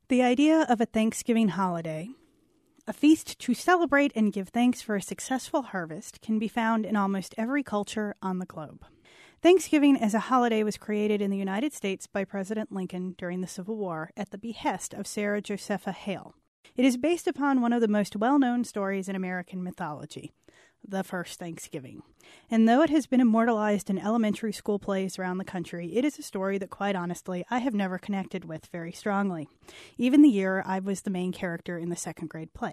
The idea of a Thanksgiving holiday, a feast to celebrate and give thanks for a successful harvest, can be found in almost every culture on the globe. Thanksgiving as a holiday was created in the United States by President Lincoln during the Civil War at the behest of Sarah Josepha Hale. It is based upon one of the most well-known stories in American mythology, the first Thanksgiving. And though it has been immortalized in elementary school plays around the country, it is a story that, quite honestly, I have never connected with very strongly, even the year I was the main character in the second grade play.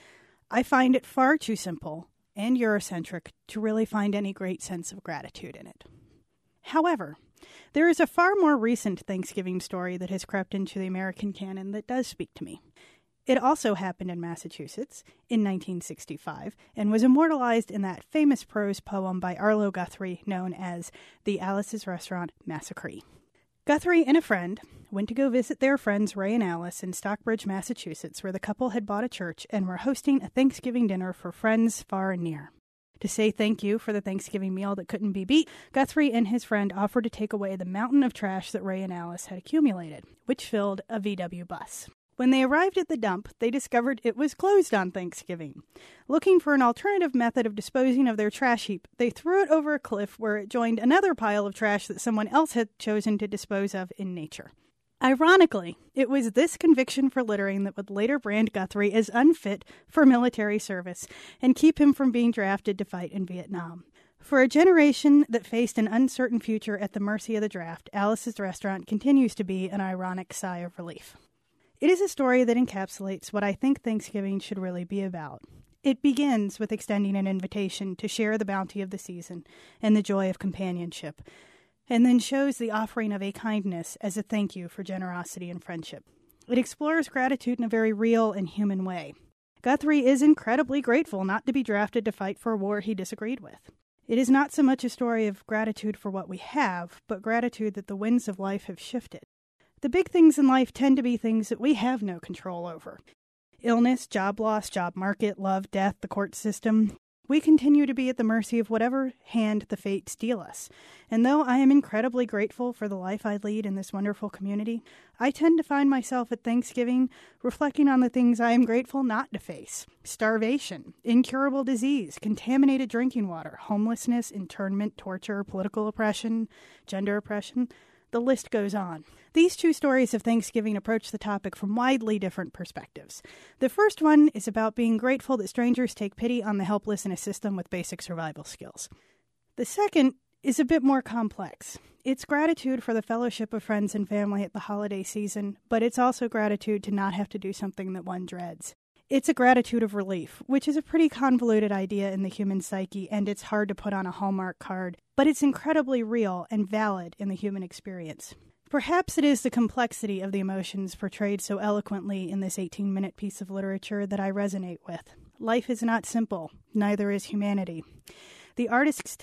I find it far too simple and Eurocentric to really find any great sense of gratitude in it. However, there is a far more recent Thanksgiving story that has crept into the American canon that does speak to me. It also happened in Massachusetts in 1965 and was immortalized in that famous prose poem by Arlo Guthrie known as The Alice's Restaurant Massacre. Guthrie and a friend went to go visit their friends Ray and Alice in Stockbridge, Massachusetts, where the couple had bought a church and were hosting a Thanksgiving dinner for friends far and near. To say thank you for the Thanksgiving meal that couldn't be beat, Guthrie and his friend offered to take away the mountain of trash that Ray and Alice had accumulated, which filled a VW bus. When they arrived at the dump, they discovered it was closed on Thanksgiving. Looking for an alternative method of disposing of their trash heap, they threw it over a cliff where it joined another pile of trash that someone else had chosen to dispose of in nature. Ironically, it was this conviction for littering that would later brand Guthrie as unfit for military service and keep him from being drafted to fight in Vietnam. For a generation that faced an uncertain future at the mercy of the draft, Alice's Restaurant continues to be an ironic sigh of relief. It is a story that encapsulates what I think Thanksgiving should really be about. It begins with extending an invitation to share the bounty of the season and the joy of companionship, and then shows the offering of a kindness as a thank you for generosity and friendship. It explores gratitude in a very real and human way. Guthrie is incredibly grateful not to be drafted to fight for a war he disagreed with. It is not so much a story of gratitude for what we have, but gratitude that the winds of life have shifted. The big things in life tend to be things that we have no control over. Illness, job loss, job market, love, death, the court system. We continue to be at the mercy of whatever hand the fates deal us. And though I am incredibly grateful for the life I lead in this wonderful community, I tend to find myself at Thanksgiving reflecting on the things I am grateful not to face. Starvation, incurable disease, contaminated drinking water, homelessness, internment, torture, political oppression, gender oppression. The list goes on. These two stories of Thanksgiving approach the topic from widely different perspectives. The first one is about being grateful that strangers take pity on the helpless in a system with basic survival skills. The second is a bit more complex. It's gratitude for the fellowship of friends and family at the holiday season, but it's also gratitude to not have to do something that one dreads. It's a gratitude of relief, which is a pretty convoluted idea in the human psyche, and it's hard to put on a Hallmark card, but it's incredibly real and valid in the human experience. Perhaps it is the complexity of the emotions portrayed so eloquently in this 18-minute piece of literature that I resonate with. Life is not simple, neither is humanity. The artist's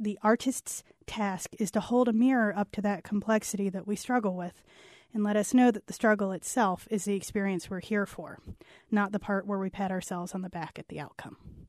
task is to hold a mirror up to that complexity that we struggle with, and let us know that the struggle itself is the experience we're here for, not the part where we pat ourselves on the back at the outcome.